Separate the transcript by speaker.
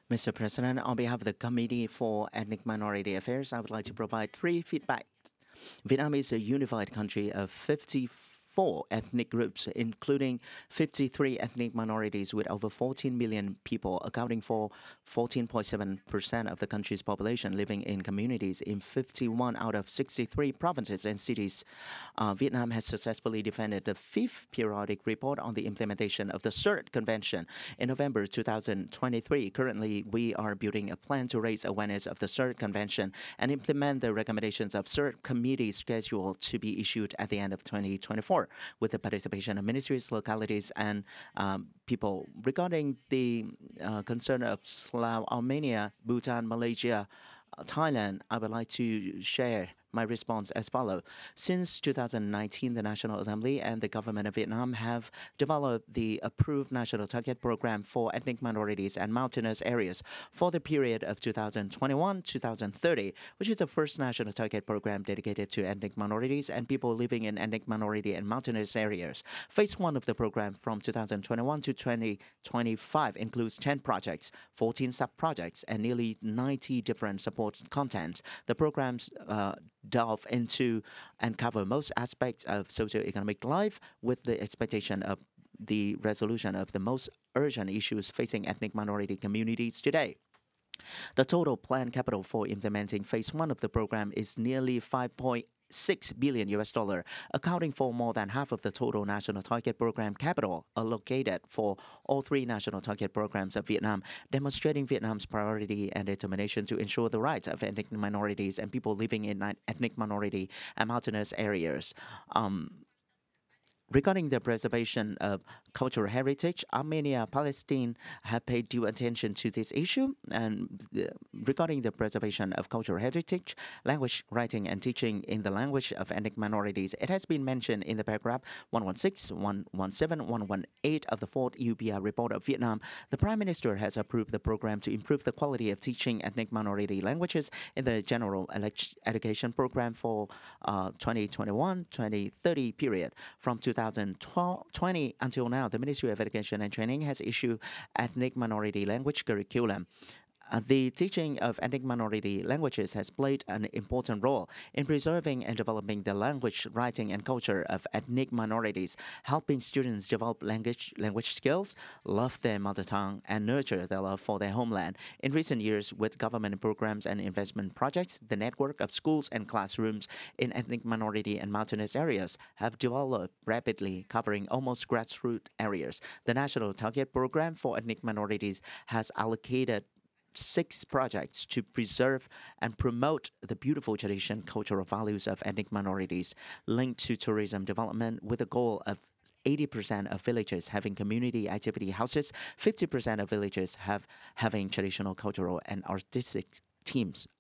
Speaker 1: Mr. President, on behalf of the Committee for Ethnic Minority Affairs, I would like to provide three feedback. Vietnam is a unified country of 54 ethnic groups, including 53 ethnic minorities with over 14 million people, accounting for 14.7% of the country's population living in communities in 51 out of 63 provinces and cities. Vietnam has successfully defended the fifth periodic report on the implementation of the CERT Convention in November 2023. Currently, we are building a plan to raise awareness of the CERT Convention and implement the recommendations of CERT committee scheduled to be issued at the end of 2024 with the participation of ministries, localities, and people. Regarding the concern of Slough, Armenia, Bhutan, Malaysia, Thailand, I would like to share my response as follows. Since 2019, the National Assembly and the government of Vietnam have developed the approved national target program for ethnic minorities and mountainous areas for the period of 2021-2030, which is the first national target program dedicated to ethnic minorities and people living in ethnic minority and mountainous areas. Phase one of the program from 2021 to 2025 includes 10 projects, 14 sub-projects, and nearly 90 different support contents. The programs delve into and cover most aspects of socio-economic life with the expectation of the resolution of the most urgent issues facing ethnic minority communities today. The total planned capital for implementing phase one of the program is nearly 5.6 billion US dollar, accounting for more than half of the total national target program capital allocated for all three national target programs of Vietnam, demonstrating Vietnam's priority and determination to ensure the rights of ethnic minorities and people living in ethnic minority and mountainous areas. Regarding the preservation of cultural heritage, Armenia, Palestine have paid due attention to this issue. And regarding the preservation of cultural heritage, language, writing, and teaching in the language of ethnic minorities, it has been mentioned in the paragraph 116, 117, 118 of the fourth UPR report of Vietnam. The Prime Minister has approved the program to improve the quality of teaching ethnic minority languages in the general education program for 2021-2030 period. From 2020 until now, the Ministry of Education and Training has issued ethnic minority language curriculum. The teaching of ethnic minority languages has played an important role in preserving and developing the language, writing, and culture of ethnic minorities, helping students develop language skills, love their mother tongue, and nurture their love for their homeland. In recent years, with government programs and investment projects, the network of schools and classrooms in ethnic minority and mountainous areas have developed rapidly, covering almost grassroots areas. The National Target Program for Ethnic Minorities has allocated six projects to preserve and promote the beautiful tradition, cultural values of ethnic minorities linked to tourism development with a goal of 80% of villages having community activity houses, 50% of villages having traditional cultural and artistic teams.